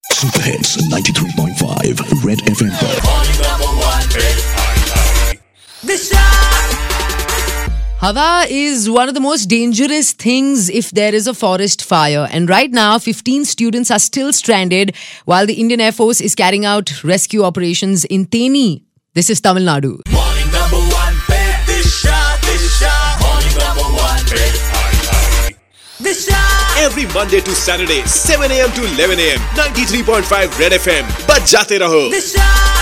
Super hits 93.5 red FM पर Hawa is one of the most dangerous things if there is a forest fire. And right now, 15 students are still stranded while the Indian Air Force is carrying out rescue operations in Theni. This is Tamil Nadu. Morning number one pe Disha. Morning number one pe Disha. Every Monday to Saturday, 7 a.m. to 11 a.m. 93.5 Red FM. Baj jate raho. Disha.